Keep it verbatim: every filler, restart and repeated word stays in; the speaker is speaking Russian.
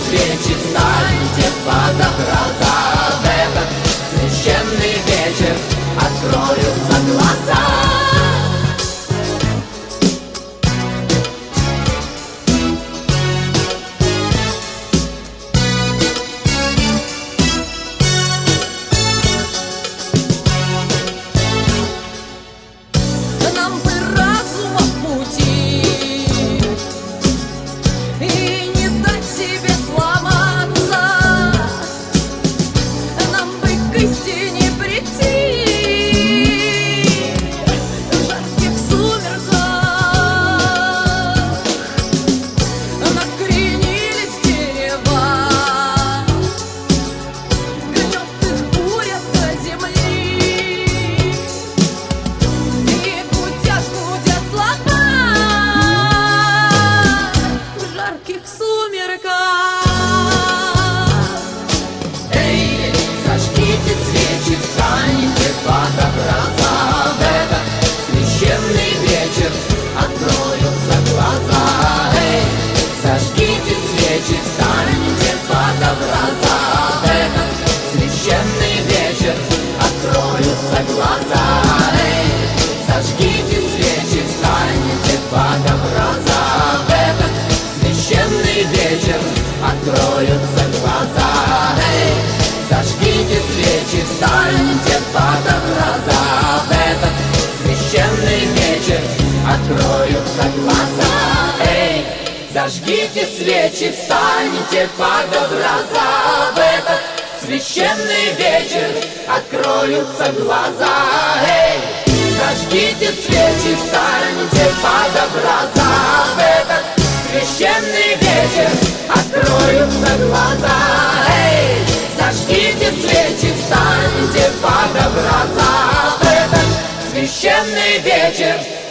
свечи, встаньте под образа. В этот священный вечер откроются глаза. Нам бы разума в пути и не дать себе сломаться, нам бы к истине прийти в жарких сумерках. Накренились дерева, гнет их буря до земли, и гудят, гудят слова в жарких сумерках. Эй, зажгите свечи, встаньте под образа. В этот священный вечер откроются глаза. Эй, зажгите свечи, встаньте под образа. В этот священный вечер откроются глаза. Эй, зажгите свечи, встаньте под образа. В этот священный вечер откроются глаза. Эй, зажгите свечи, встаньте под образа. В этот священный вечер откроются глаза. Эй, зажгите свечи, встаньте под образа. В этот священный вечер откроются глаза. Эй, зажгите свечи, встаньте под образа. В этот священный вечер откроются глаза. Эй, зажгите свечи, встаньте под образа. В этот священный вечер